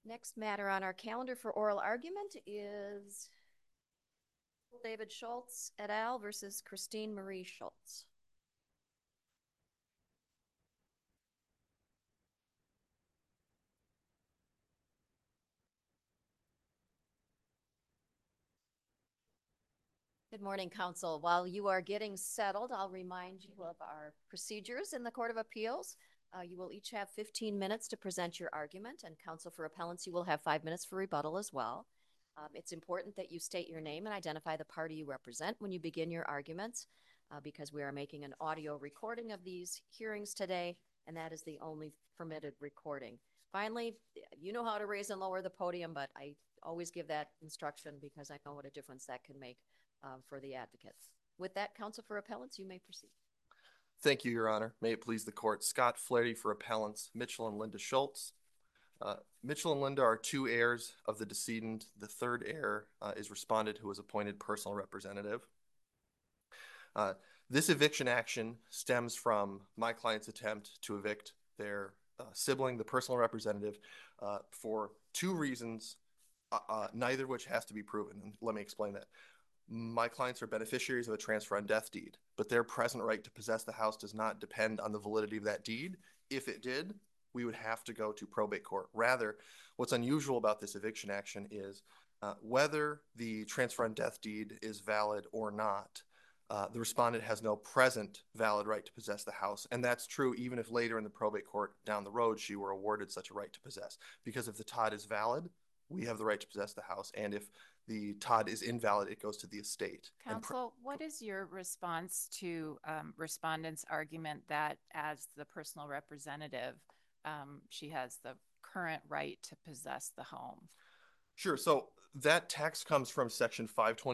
Next matter on our calendar for oral argument is David Schultz et al. Versus Christine Marie Schultz. Good morning, counsel. While you are getting settled, I'll remind you of our procedures in the Court of Appeals. You will each have 15 minutes to present your argument, and counsel for appellants, you will have 5 minutes for rebuttal as well. It's important that you state your name and identify the party you represent when you begin your arguments, because we are making an audio recording of these hearings today, and that is the only permitted recording. Finally, you know how to raise and lower the podium, but I always give that instruction because I know what a difference that can make for the advocates. With that, counsel for appellants, you may proceed. Thank you, Your Honor. May it please the court. Scott Flaherty for appellants Mitchell and Linda Schultz. Mitchell and Linda are two heirs of the decedent. The third heir is respondent, who was appointed personal representative. This eviction action stems from my client's attempt to evict their sibling, the personal representative, for two reasons, neither of which has to be proven. And let me explain that. My clients are beneficiaries of a transfer on death deed, but their present right to possess the house does not depend on the validity of that deed. If it did, we would have to go to probate court. Rather, what's unusual about this eviction action is whether the transfer on death deed is valid or not, the respondent has no present valid right to possess the house. And that's true even if later in the probate court down the road she were awarded such a right to possess. Because if the TOD is valid, we have the right to possess the house. And if the TOD is invalid, it goes to the estate. Counsel, what is your response to respondent's argument that as the personal representative, she has the current right to possess the home? Sure. So that text comes from section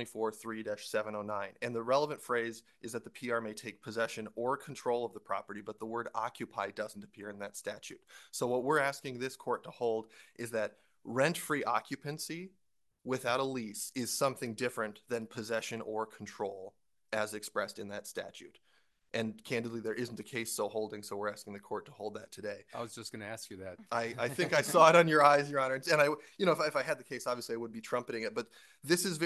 524.3-709. And the relevant phrase is that the PR may take possession or control of the property, but the word occupy doesn't appear in that statute. So what we're asking this court to hold is that rent-free occupancy without a lease is something different than possession or control as expressed in that statute. And candidly, there isn't a case so holding, so we're asking the court to hold that today. I was just going to ask you that. I think I saw it on your eyes, Your Honor. And if I had the case, obviously I would be trumpeting it. But this is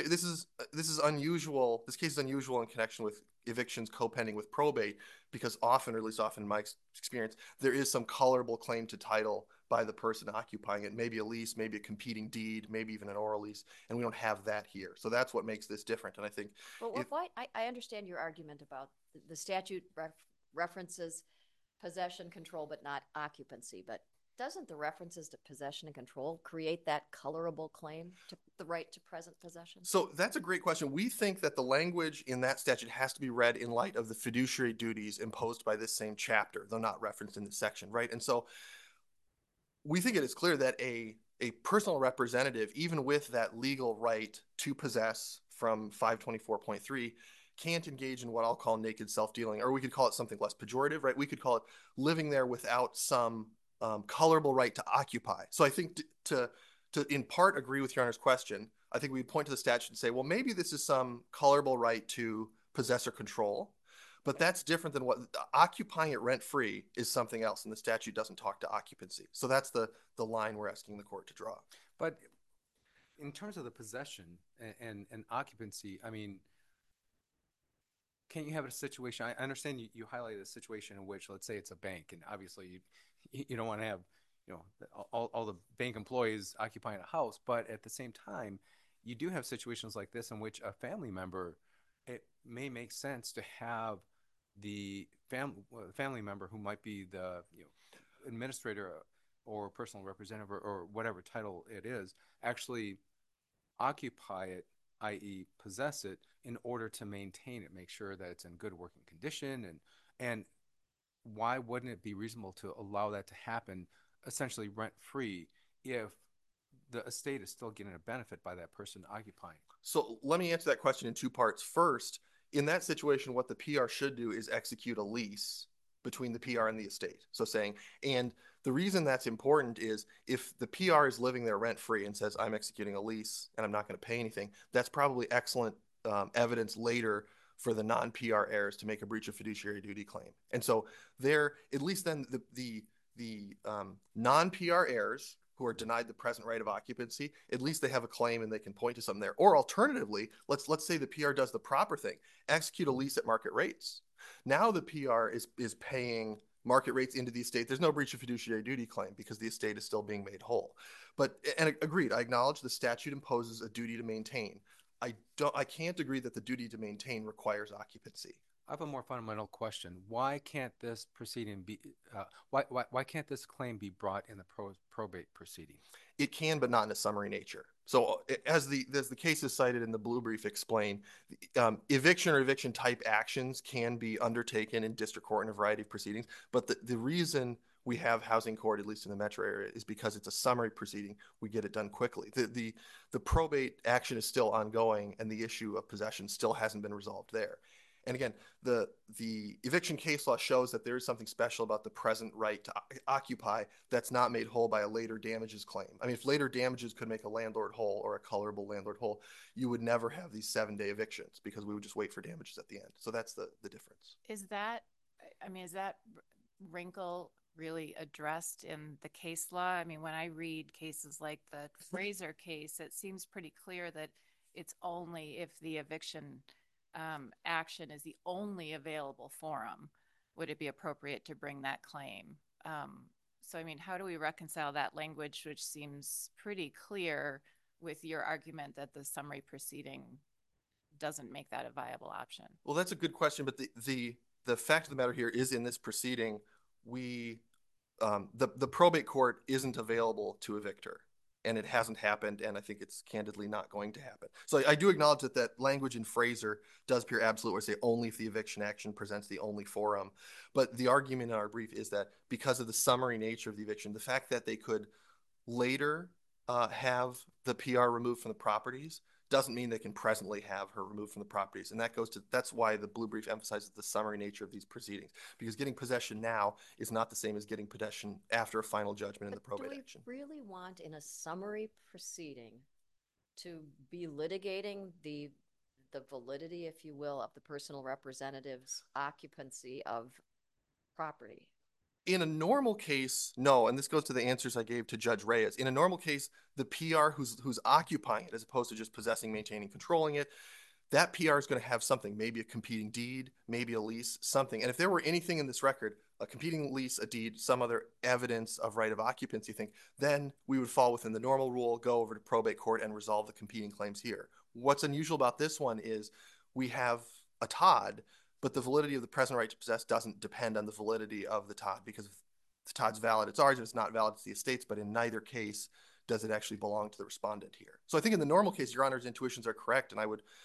unusual. This case is unusual in connection with evictions co-pending with probate, because often, or at least often in my experience, there is some colorable claim to title by the person occupying it. Maybe a lease, maybe a competing deed, maybe even an oral lease, and we don't have that here. So that's what makes this different. And I think, I understand your argument about the statute references possession, control, but not occupancy. But doesn't the references to possession and control create that colorable claim to the right to present possession? So that's a great question. We think that the language in that statute has to be read in light of the fiduciary duties imposed by this same chapter, though not referenced in the section, right? And so we think it is clear that a personal representative, even with that legal right to possess from 524.3, can't engage in what I'll call naked self-dealing, or we could call it something less pejorative, right? We could call it living there without some colorable right to occupy. So I think to in part agree with Your Honor's question, I think we'd point to the statute and say, well, maybe this is some colorable right to possess or control, but that's different than what occupying it rent-free is something else, and the statute doesn't talk to occupancy. So that's the line we're asking the court to draw. But in terms of the possession and occupancy, I mean, can't you have a situation? I understand you highlighted a situation in which, let's say it's a bank, and obviously you don't want to have all the bank employees occupying a house, but at the same time, you do have situations like this in which a family member, it may make sense to have the family member who might be the administrator or personal representative or whatever title it is, actually occupy it, i.e. possess it, in order to maintain it, make sure that it's in good working condition. And why wouldn't it be reasonable to allow that to happen essentially rent-free if the estate is still getting a benefit by that person occupying? So let me answer that question in two parts. First, in that situation, what the PR should do is execute a lease between the PR and the estate. So saying, and the reason that's important is if the PR is living there rent-free and says, I'm executing a lease and I'm not going to pay anything, that's probably excellent evidence later for the non-PR heirs to make a breach of fiduciary duty claim. And so there, at least then the non-PR heirs who are denied the present right of occupancy, at least they have a claim and they can point to something there. Or alternatively, let's say the PR does the proper thing, execute a lease at market rates. Now the PR is paying market rates into the estate. There's no breach of fiduciary duty claim because the estate is still being made whole. But, and agreed, I acknowledge the statute imposes a duty to maintain. I can't agree that the duty to maintain requires occupancy. I have a more fundamental question. Why can't this proceeding be, why can't this claim be brought in the probate proceeding? It can, but not in a summary nature. So as the cases cited in the blue brief explain, eviction or eviction type actions can be undertaken in district court in a variety of proceedings. But the reason we have housing court, at least in the metro area, is because it's a summary proceeding. We get it done quickly. The probate action is still ongoing, and the issue of possession still hasn't been resolved there. And again, the eviction case law shows that there is something special about the present right to occupy that's not made whole by a later damages claim. I mean, if later damages could make a landlord whole or a colorable landlord whole, you would never have these 7-day evictions because we would just wait for damages at the end. So that's the difference. Is that wrinkle really addressed in the case law? I mean, when I read cases like the Fraser case, it seems pretty clear that it's only if the eviction action is the only available forum would it be appropriate to bring that claim. So, I mean, how do we reconcile that language, which seems pretty clear, with your argument that the summary proceeding doesn't make that a viable option? Well, that's a good question, but the fact of the matter here is in this proceeding, the probate court isn't available to evict her. And it hasn't happened, and I think it's candidly not going to happen. So I do acknowledge that language in Fraser does appear absolute, where say only if the eviction action presents the only forum. But the argument in our brief is that because of the summary nature of the eviction, the fact that they could later have the PR removed from the properties doesn't mean they can presently have her removed from the properties. And that's why the blue brief emphasizes the summary nature of these proceedings, because getting possession now is not the same as getting possession after a final judgment in the probate action. Do we really want in a summary proceeding to be litigating the validity, if you will, of the personal representative's occupancy of property? In a normal case, no, and this goes to the answers I gave to Judge Reyes. In a normal case, the PR who's occupying it, as opposed to just possessing, maintaining, controlling it, that PR is going to have something, maybe a competing deed, maybe a lease, something. And if there were anything in this record, a competing lease, a deed, some other evidence of right of occupancy thing, then we would fall within the normal rule, go over to probate court and resolve the competing claims here. What's unusual about this one is we have a Todd, but the validity of the present right to possess doesn't depend on the validity of the Todd, because if the Todd's valid, it's ours. If it's not valid, it's the estate's. But in neither case does it actually belong to the respondent here. So I think in the normal case, Your Honor's intuitions are correct, and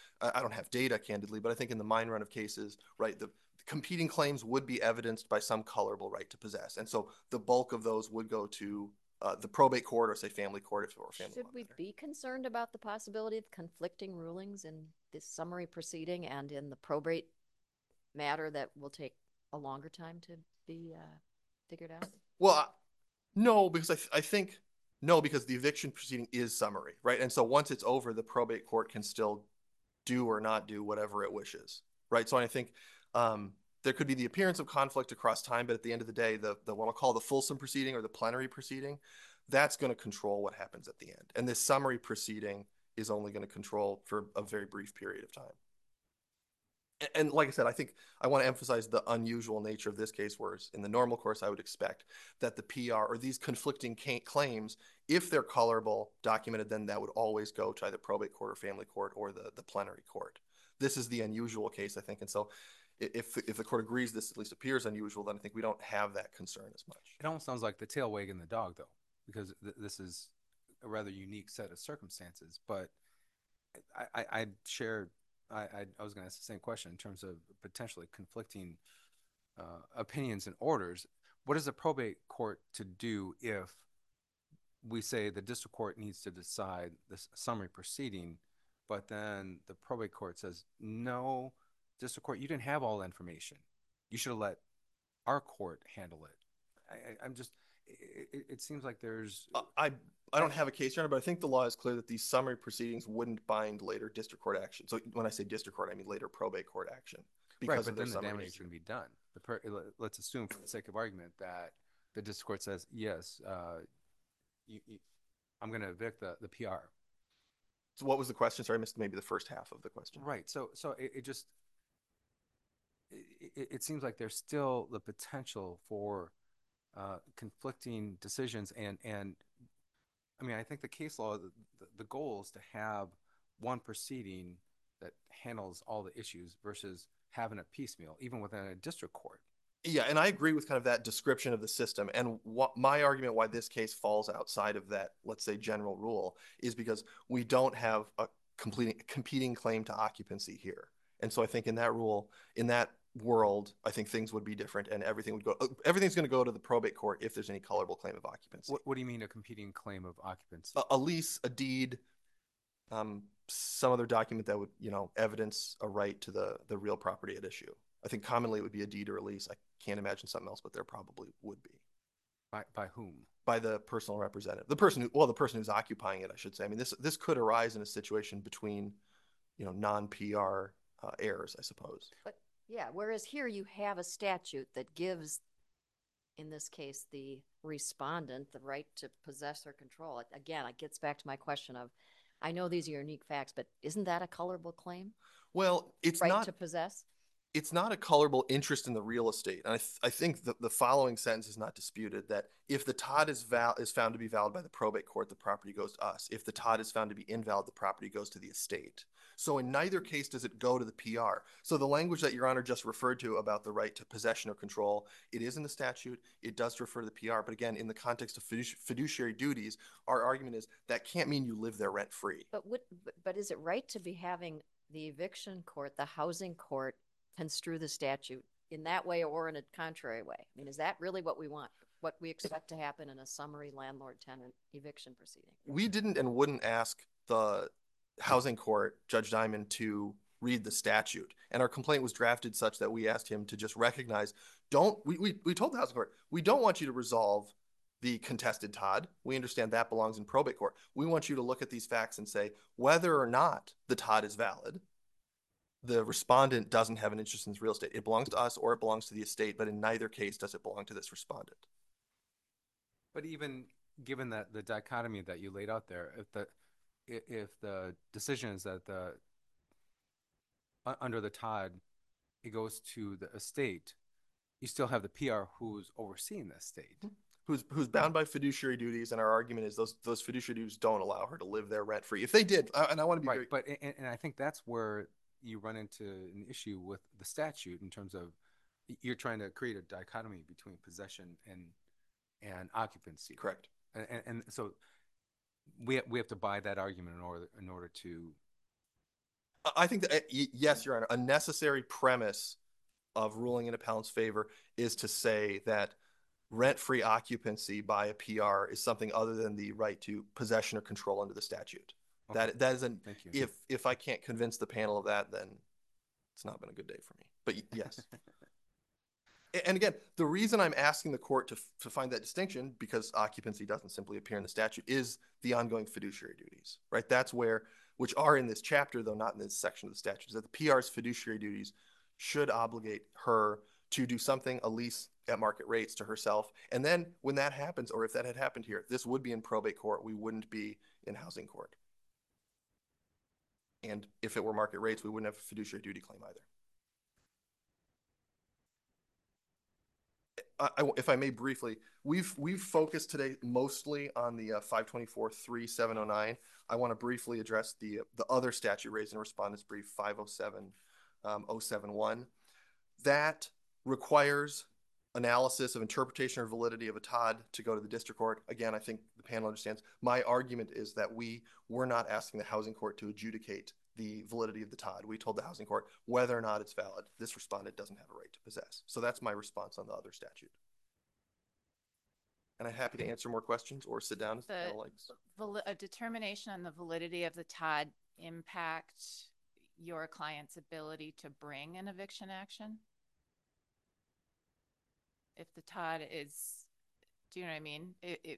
I don't have data, candidly, but I think in the mine run of cases, right, the competing claims would be evidenced by some colorable right to possess. And so the bulk of those would go to the probate court or, say, family court if it were family. Should we be concerned about the possibility of conflicting rulings in this summary proceeding and in the probate matter that will take a longer time to be figured out? Well, no, because I think no, because the eviction proceeding is summary, right? And so once it's over, the probate court can still do or not do whatever it wishes, right? So I think there could be the appearance of conflict across time, but at the end of the day, the what I'll call the fulsome proceeding or the plenary proceeding, that's going to control what happens at the end. And this summary proceeding is only going to control for a very brief period of time. And like I said, I think I want to emphasize the unusual nature of this case, whereas in the normal course, I would expect that the PR or these conflicting claims, if they're colorable, documented, then that would always go to either probate court or family court or the plenary court. This is the unusual case, I think. And so if the court agrees this at least appears unusual, then I think we don't have that concern as much. It almost sounds like the tail wagging the dog, though, because this is a rather unique set of circumstances. But I was going to ask the same question in terms of potentially conflicting opinions and orders. What is the probate court to do if we say the district court needs to decide this summary proceeding, but then the probate court says, no, district court, you didn't have all the information. You should have let our court handle it. I'm just, it seems like there's... I don't have a case, Your Honor, but I think the law is clear that these summary proceedings wouldn't bind later district court action. So when I say district court, I mean later probate court action. Right, but then the damage is going to be done. Let's assume, for the sake of argument, that the district court says, yes, I'm going to evict the PR. So what was the question? Sorry, I missed maybe the first half of the question. Right. So it just it seems like there's still the potential for conflicting decisions, and I mean, I think the case law, the goal is to have one proceeding that handles all the issues versus having a piecemeal, even within a district court. Yeah, and I agree with kind of that description of the system. And what my argument why this case falls outside of that, let's say, general rule is because we don't have a competing claim to occupancy here. And so I think in that rule, in that world, I think things would be different and everything's going to go to the probate court if there's any colorable claim of occupancy. What do you mean a competing claim of occupancy? A lease, a deed, some other document that would, evidence a right to the real property at issue. I think commonly it would be a deed or a lease. I can't imagine something else, but there probably would be. By whom? By the personal representative. The person who's occupying it, I should say. I mean, this could arise in a situation between, non-PR heirs, I suppose. But yeah, whereas here you have a statute that gives, in this case, the respondent the right to possess or control it. Again, it gets back to my question of, I know these are unique facts, but isn't that a colorable claim? Well, it's right not to possess. It's not a colorable interest in the real estate. And I think the following sentence is not disputed, that if the TOD is found to be valid by the probate court, the property goes to us. If the TOD is found to be invalid, the property goes to the estate. So in neither case does it go to the PR. So the language that Your Honor just referred to about the right to possession or control, it is in the statute. It does refer to the PR. But again, in the context of fiduciary duties, our argument is that can't mean you live there rent free. But is it right to be having the eviction court, the housing court, construe the statute in that way or in a contrary way? I mean, is that really what we want? What we expect to happen in a summary landlord-tenant eviction proceeding? We didn't and wouldn't ask the housing court, Judge Diamond, to read the statute. And our complaint was drafted such that we asked him to just recognize, we told the housing court, we don't want you to resolve the contested TOD. We understand that belongs in probate court. We want you to look at these facts and say whether or not the TOD is valid. The respondent doesn't have an interest in this real estate. It belongs to us or it belongs to the estate, but in neither case does it belong to this respondent. But even given that the dichotomy that you laid out there, if the decision is that under the TOD it goes to the estate, you still have the PR who's overseeing the estate. Who's bound by fiduciary duties, and our argument is those fiduciary duties don't allow her to live there rent free. If they did, and I want to be right, and I think that's where you run into an issue with the statute in terms of you're trying to create a dichotomy between possession and occupancy. Correct. And so we have to buy that argument in order to. I think that yes, Your Honor, a necessary premise of ruling in appellant's favor is to say that rent-free occupancy by a PR is something other than the right to possession or control under the statute. Okay. That is an, thank you. If I can't convince the panel of that, then it's not been a good day for me. But yes. And again, the reason I'm asking the court to find that distinction, because occupancy doesn't simply appear in the statute, is the ongoing fiduciary duties, right? That's which are in this chapter, though not in this section of the statute, is that the PR's fiduciary duties should obligate her to do something, a lease at market rates to herself. And then when that happens, or if that had happened here, this would be in probate court. We wouldn't be in housing court. And if it were market rates, we wouldn't have a fiduciary duty claim either. If I may briefly, we've focused today mostly on the 524-3709. I want to briefly address the other statute raised in respondent's brief, 507-071. That requires analysis of interpretation or validity of a TOD to go to the district court. Again, I think the panel understands. My argument is that we were not asking the housing court to adjudicate the validity of the TOD. We told the housing court whether or not it's valid. This respondent doesn't have a right to possess. So that's my response on the other statute. And I'm happy to answer more questions or sit down if the panel likes. A determination on the validity of the TOD impact your client's ability to bring an eviction action? If the TOD is, do you know what I mean?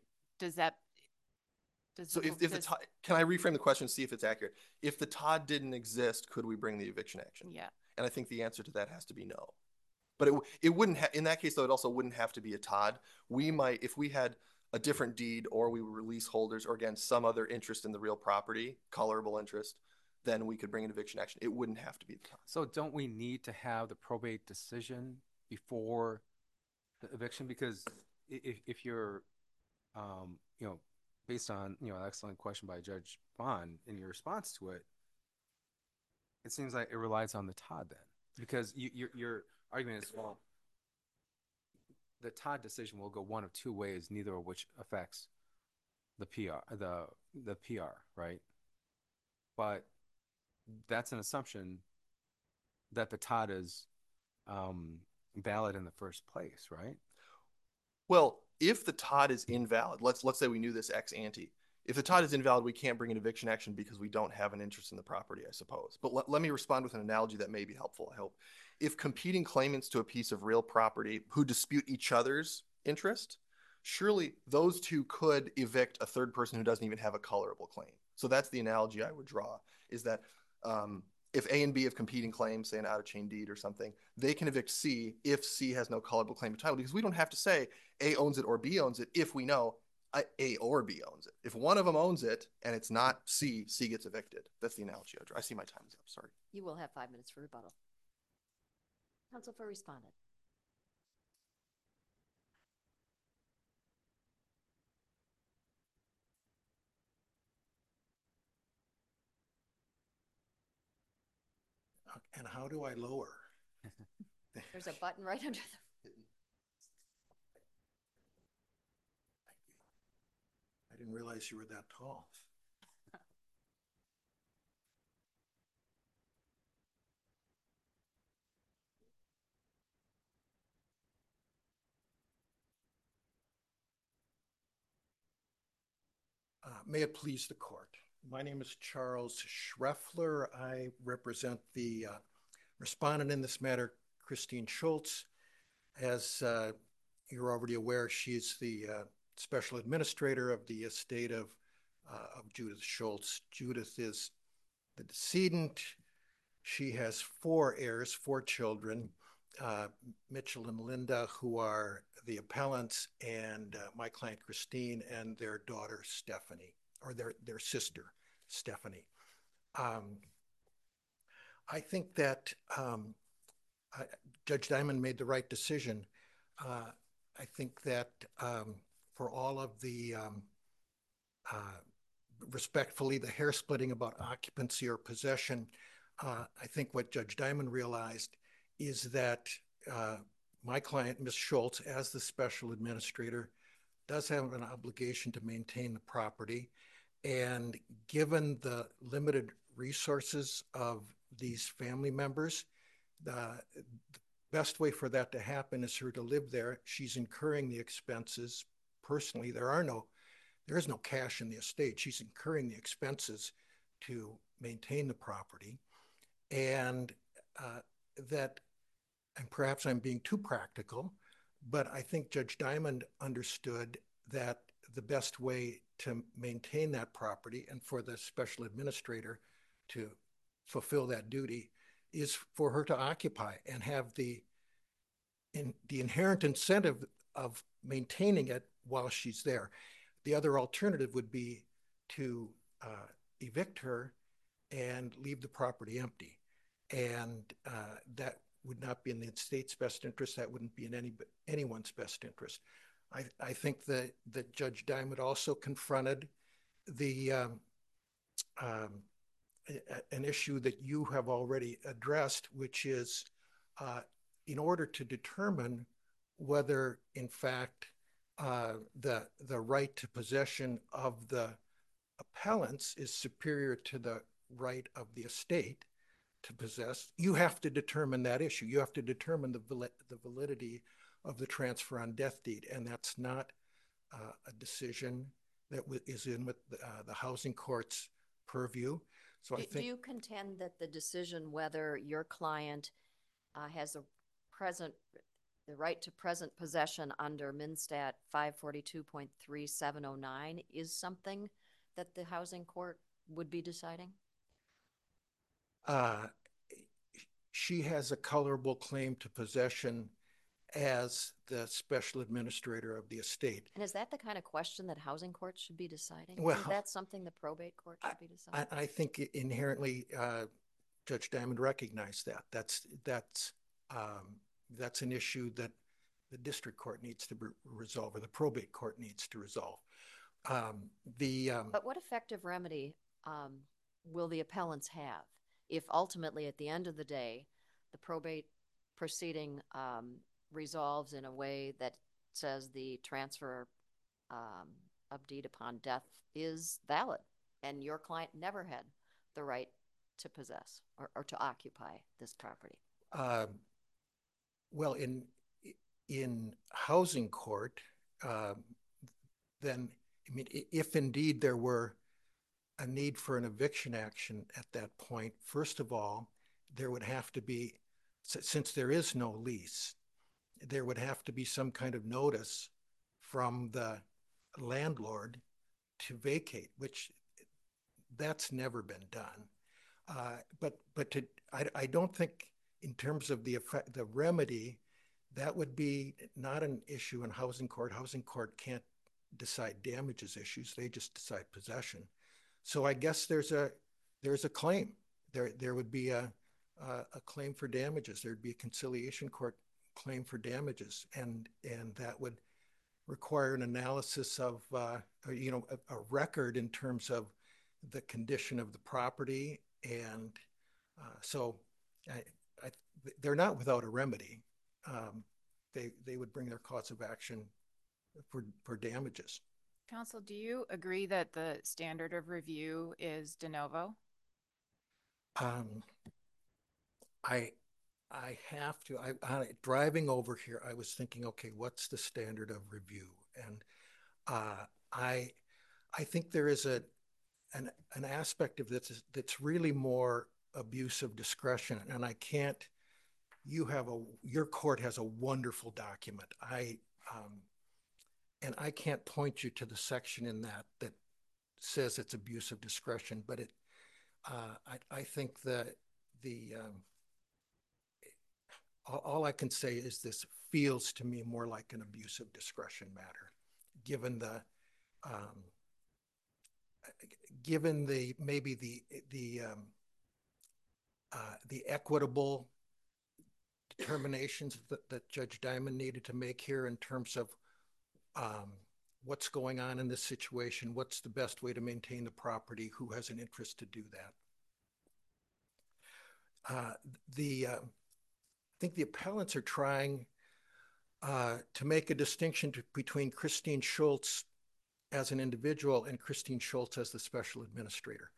Can I reframe the question and see if it's accurate? If the TOD didn't exist, could we bring the eviction action? Yeah. And I think the answer to that has to be no. But it wouldn't in that case, though, it also wouldn't have to be a TOD. We might, if we had a different deed, or we would release holders, or again, some other interest in the real property, colorable interest, then we could bring an eviction action. It wouldn't have to be the TOD. So don't we need to have the probate decision before the eviction? Because if you're, you know, based on, you know, an excellent question by Judge Bond in your response to it, it seems like it relies on the TOD then. Because your argument is, well, the TOD decision will go one of two ways, neither of which affects the PR, the PR, right? But that's an assumption that the TOD is valid in the first place, right? Well, if the TOD is invalid, let's say we knew this ex ante. If the TOD is invalid, we can't bring an eviction action because we don't have an interest in the property, I suppose. But let me respond with an analogy that may be helpful, I hope. If competing claimants to a piece of real property who dispute each other's interest, surely those two could evict a third person who doesn't even have a colorable claim. So that's the analogy I would draw, is that if A and B have competing claims, say an out-of-chain deed or something, they can evict C if C has no colorable claim to title, because we don't have to say A owns it or B owns it if we know A or B owns it. If one of them owns it and it's not C, C gets evicted. That's the analogy I draw. I see my time is up. Sorry. You will have 5 minutes for rebuttal. Counsel for respondent. And how do I lower? There's a button right under the. I didn't realize you were that tall. May it please the court. My name is Charles Schreffler. I represent the respondent in this matter, Christine Schultz. As you're already aware, she's the special administrator of the estate of Judith Schultz. Judith is the decedent. She has 4 heirs, 4 children, Mitchell and Linda, who are the appellants, and my client Christine and their daughter Stephanie, or their sister Stephanie. I think that Judge Diamond made the right decision. I think that for all of the respectfully, the hair splitting about occupancy or possession, I think what Judge Diamond realized is that my client, Ms. Schultz, as the special administrator, does have an obligation to maintain the property. And given the limited resources of these family members, the best way for that to happen is her to live there. She's incurring the expenses personally. There is no cash in the estate. She's incurring the expenses to maintain the property. And and perhaps I'm being too practical, but I think Judge Diamond understood that the best way to maintain that property and for the special administrator to fulfill that duty is for her to occupy and have the inherent incentive of maintaining it while she's there. The other alternative would be to evict her and leave the property empty. And that would not be in the state's best interest. That wouldn't be in anyone's best interest. I think that Judge Diamond also confronted an issue that you have already addressed, which is in order to determine whether, in fact, the right to possession of the appellants is superior to the right of the estate to possess, you have to determine that issue. You have to determine the validity of the transfer on death deed, and that's not a decision that is in with the housing court's purview. So I think. Do you contend that the decision whether your client has the right to present possession under MnSTAT 542.3709 is something that the housing court would be deciding? She has a colorable claim to possession as the special administrator of the estate. And is that the kind of question that housing courts should be deciding? Well, Isn't that something the probate court should be deciding? I think inherently Judge Diamond recognized that. That's an issue that the district court needs to resolve, or the probate court needs to resolve. But what effective remedy will the appellants have if ultimately at the end of the day the probate proceeding resolves in a way that says the transfer of deed upon death is valid and your client never had the right to possess or to occupy this property? Well, in housing court, then, I mean, if indeed there were a need for an eviction action at that point, first of all, there would have to be, since there is no lease, there would have to be some kind of notice from the landlord to vacate, which that's never been done. I don't think in terms of the remedy, that would be not an issue in housing court. Housing court can't decide damages issues; they just decide possession. So I guess there's a claim. There would be a claim for damages. There'd be a conciliation court claim for damages, and that would require an analysis of a record in terms of the condition of the property, and so they're not without a remedy. They would bring their cause of action for damages. Counsel, do you agree that the standard of review is de novo? I have to. Driving over here, I was thinking, okay, what's the standard of review? And I think there is an aspect of this that's really more abuse of discretion, and I can't. Your court has a wonderful document. And I can't point you to the section in that says it's abuse of discretion, but I think that all I can say is this feels to me more like an abuse of discretion matter, given the equitable determinations that Judge Diamond needed to make here in terms of what's going on in this situation, what's the best way to maintain the property, who has an interest to do that. I think the appellants are trying to make a distinction between Christine Schultz as an individual and Christine Schultz as the special administrator.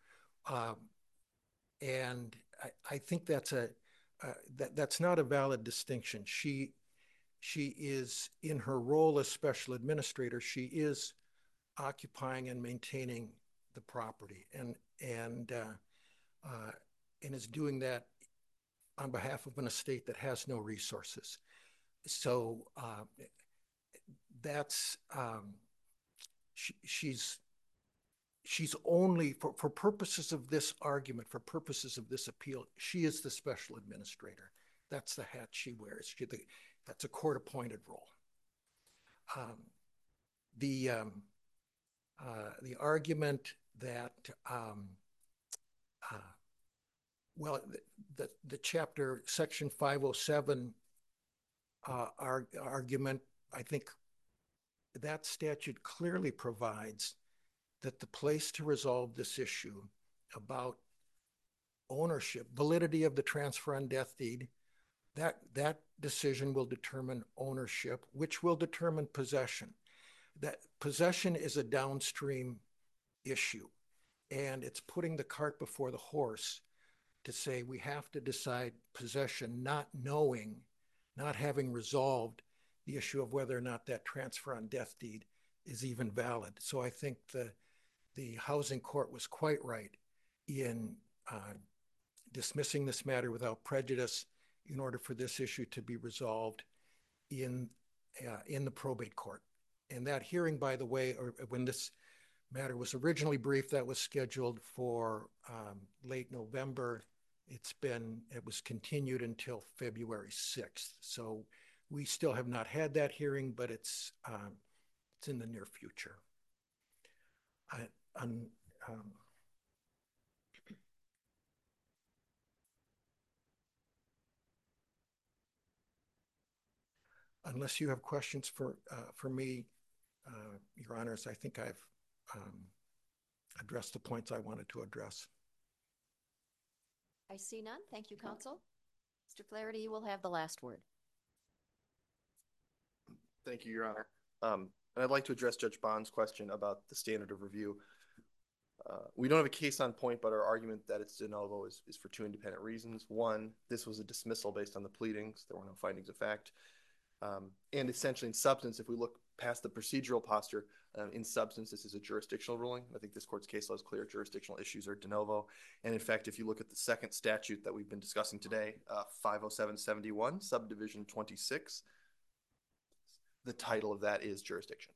And I think that's not a valid distinction. She is, in her role as special administrator, she is occupying and maintaining the property, and is doing that on behalf of an estate that has no resources. So that's she's only for purposes of this argument, for purposes of this appeal, she is the special administrator. That's the hat she wears. That's a court-appointed role. The argument that the chapter section 507 argument, I think that statute clearly provides that the place to resolve this issue about ownership, validity of the transfer on death deed, that decision will determine ownership, which will determine possession. That possession is a downstream issue, and it's putting the cart before the horse to say we have to decide possession, not knowing, not having resolved the issue of whether or not that transfer on death deed is even valid. So I think the housing court was quite right in dismissing this matter without prejudice in order for this issue to be resolved in the probate court. And that hearing, by the way, or when this matter was originally briefed, that was scheduled for late November. It was continued until February 6th. So We still have not had that hearing, but it's in the near future. Unless you have questions for me, Your Honors, I think I've addressed the points I wanted to address. I see none. Thank you, counsel. Mr. Flaherty, you will have the last word. Thank you, Your Honor. And I'd like to address Judge Bond's question about the standard of review. We don't have a case on point, but our argument that it's de novo is for two independent reasons. One, this was a dismissal based on the pleadings. There were no findings of fact. And essentially, in substance, if we look past the procedural posture, in substance, this is a jurisdictional ruling. I think this court's case law is clear. Jurisdictional issues are de novo. And in fact, if you look at the second statute that we've been discussing today, 50771, subdivision 26, the title of that is jurisdiction.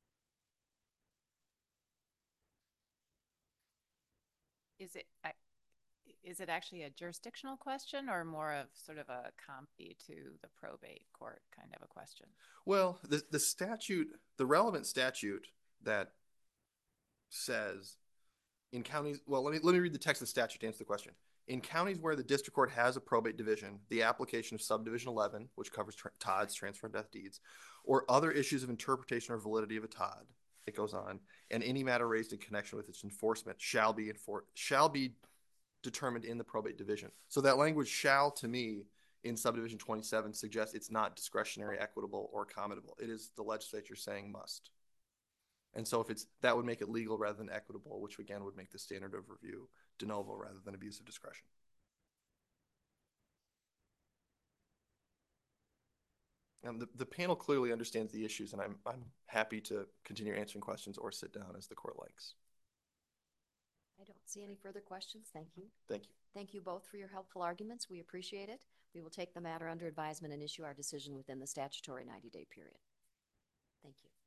Is it actually a jurisdictional question or more of sort of a compy to the probate court kind of a question? Well, the statute, the relevant statute that says in counties, well, let me read the text of the statute to answer the question. In counties where the district court has a probate division, the application of subdivision 11, which covers TODs, transfer and death deeds, or other issues of interpretation or validity of a TOD, it goes on, and any matter raised in connection with its enforcement shall be determined in the probate division. So that language shall, to me, in subdivision 27 suggests it's not discretionary, equitable, or accommodable. It is the legislature saying must. And so if it's, that would make it legal rather than equitable, which again would make the standard of review de novo rather than abuse of discretion. And the panel clearly understands the issues, and I'm happy to continue answering questions or sit down as the court likes. I don't see any further questions. Thank you. Thank you. Thank you both for your helpful arguments. We appreciate it. We will take the matter under advisement and issue our decision within the statutory 90-day period. Thank you.